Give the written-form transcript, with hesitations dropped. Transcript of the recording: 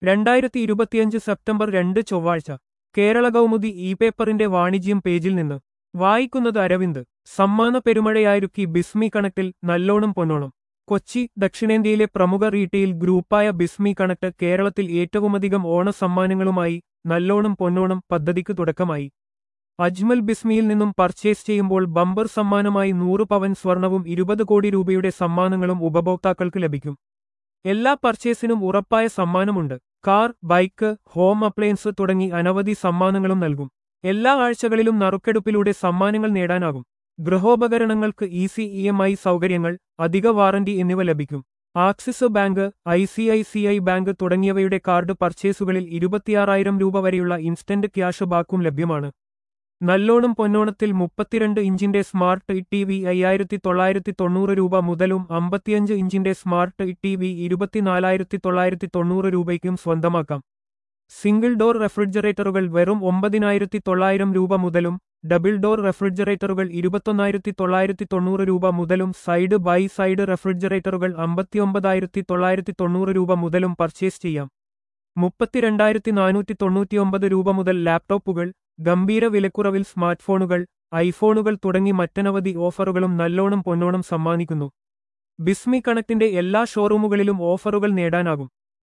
2025 September 2 ചൊവ്വാഴ്ച Kerala Kaumudi E പേപ്പറിന്റെ വാണിജ്യം പേജിൽ നിന്ന് വായിക്കുന്നത് അരവിന്ദ്. സമ്മാന പെരുമഴയായൊരുക്കി ബിസ്മി കണക്റ്റിൽ നല്ലോണം പൊന്നോണം. കൊച്ചി. ദക്ഷിണേന്ത്യയിലെ പ്രമുഖ റീറ്റെയിൽ ഗ്രൂപ്പായ ബിസ്മി കണക്ട് കേരളത്തിൽ ഏറ്റവുമധികം ഓണ സമ്മാനങ്ങളുമായി നല്ലോണം പൊന്നോണം പദ്ധതിക്ക് തുടക്കമായി. അജ്മൽ ബിസ്മിയിൽ നിന്നും പർച്ചേസ് ചെയ്യുമ്പോൾ ബമ്പർ സമ്മാനമായി 100 പവൻ സ്വർണവും 20 കോടി രൂപയുടെ സമ്മാനങ്ങളും ഉപഭോക്താക്കൾക്ക് ലഭിക്കും. എല്ലാ പർച്ചേസിനും ഉറപ്പായ സമ്മാനമുണ്ട്. കാർ, ബൈക്ക്, ഹോം അപ്ലയൻസ് തുടങ്ങി അനവധി സമ്മാനങ്ങളും നൽകും. എല്ലാ ആഴ്ചകളിലും നറുക്കെടുപ്പിലൂടെ സമ്മാനങ്ങൾ നേടാനാകും. ഗൃഹോപകരണങ്ങൾക്ക് ഈസി EMI സൗകര്യങ്ങൾ, അധിക വാറന്റി എന്നിവ ലഭിക്കും. ആക്സിസ് ബാങ്ക്, ICICI ബാങ്ക് തുടങ്ങിയവയുടെ കാർഡ് പർച്ചേസുകളിൽ 26,000 രൂപ വരെയുള്ള ഇൻസ്റ്റന്റ് ക്യാഷ് ബാക്കും ലഭ്യമാണ്. നല്ലോണം പൊന്നോണത്തിൽ 32 ഇഞ്ചിന്റെ സ്മാർട്ട് TV 5,990 രൂപ മുതലും 55 ഇഞ്ചിന്റെ സ്മാർട്ട് TV 24,990 രൂപയ്ക്കും സ്വന്തമാക്കാം. സിംഗിൾ ഡോർ റെഫ്രിജറേറ്ററുകൾ വെറും 9,900 രൂപ മുതലും ഡബിൾ ഡോർ റെഫ്രിജറേറ്ററുകൾ 21,990 രൂപ മുതലും സൈഡ് ബൈ സൈഡ് റെഫ്രിജറേറ്ററുകൾ 59,990 രൂപ മുതലും പർച്ചേസ് ചെയ്യാം. 32,499 രൂപ മുതൽ ലാപ്ടോപ്പുകൾ, ഗംഭീര വിലക്കുറവിൽ സ്മാർട്ട്ഫോണുകൾ, ഐഫോണുകൾ തുടങ്ങി മറ്റനവധി ഓഫറുകളും നല്ലോണം പൊന്നോണം സമ്മാനിക്കുന്നു. ബിസ്മി കണക്റ്റിന്റെ എല്ലാ ഷോറൂമുകളിലും ഓഫറുകൾ നേടാനാകും.